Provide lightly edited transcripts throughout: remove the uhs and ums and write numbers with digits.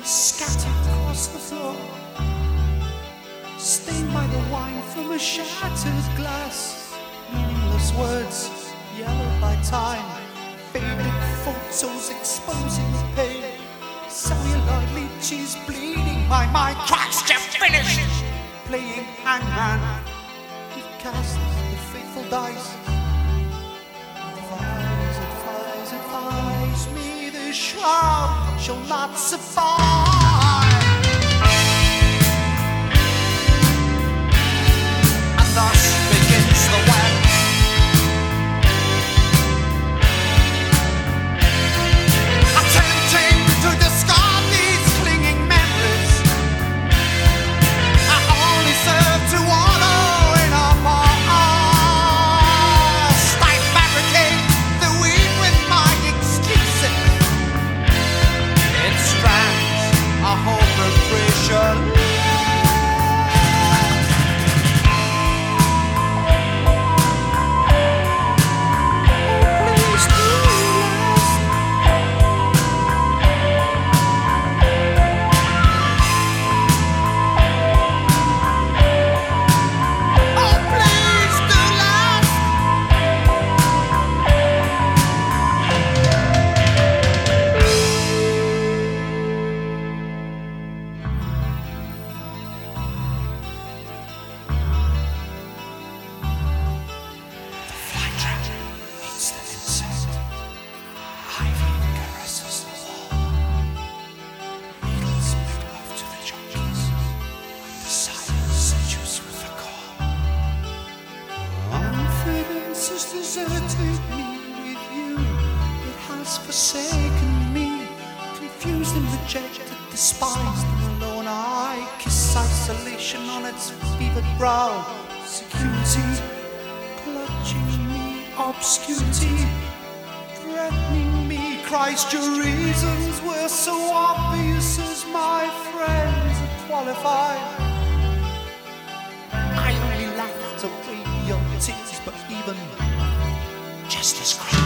scattered across the floor, stained by the wine from a shattered glass. Meaningless words, yellowed by time, faded photos exposing the pain. Celluloid leeches bleeding, my mind cracks to finish. Playing hangman, he casts the faithful dice. Advise me, this shroud shall not survive. And thus begins the web. Attempting to discard these clinging memories, I only serve to wallow in our past. I fabricate the weed with my excuses. It strands a hope of pressure. Deserted me with you, it has forsaken me. Confused and rejected, despised and alone, I kiss isolation on its fevered brow. Security clutching me, obscurity threatening me. Christ, your reasons were so obvious as my friends had qualified. I only laughed away your tears, but even just as cry.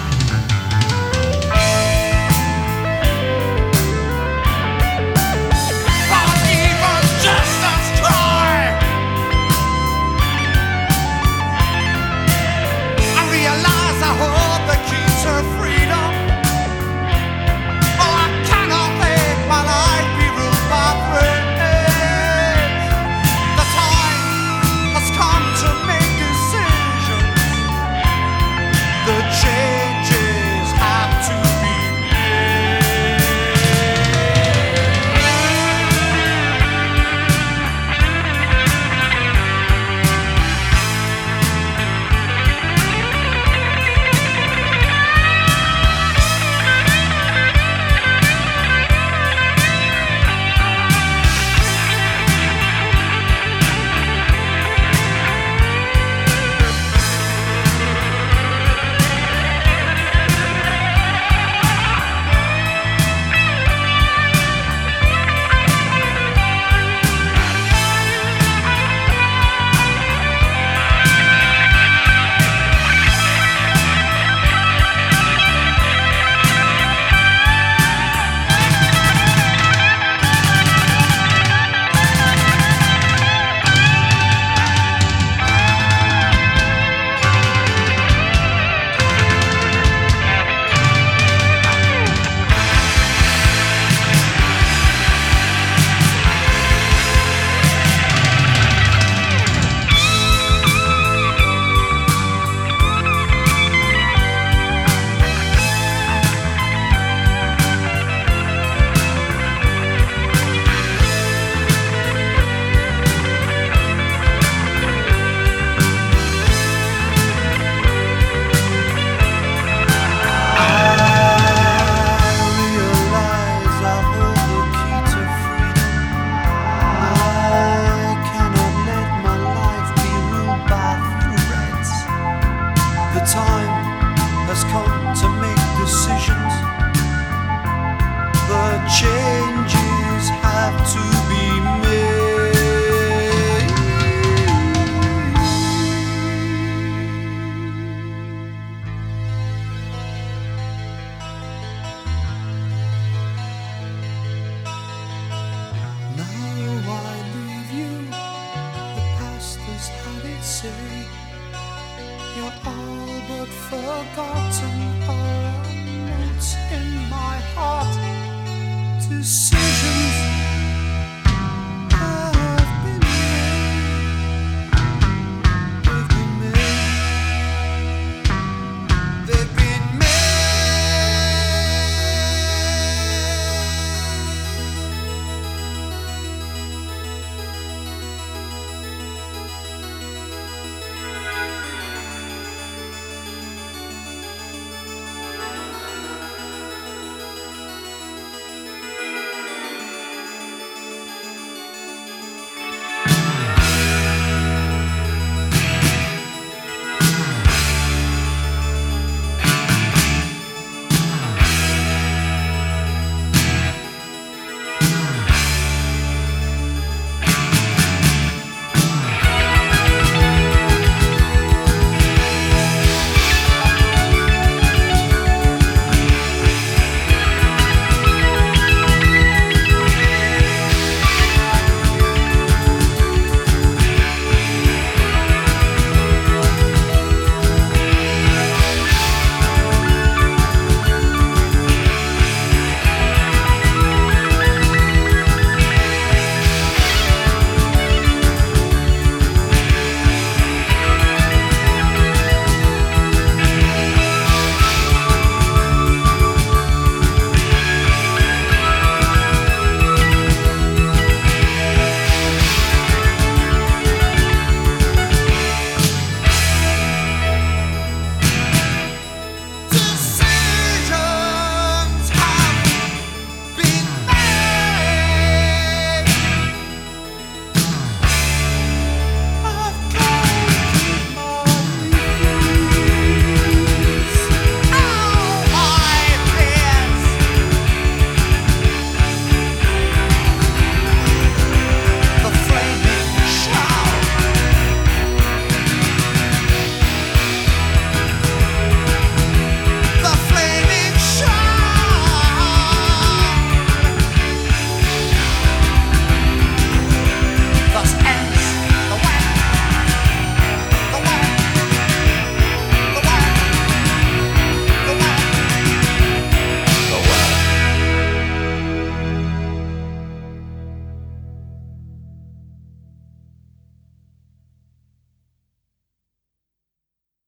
to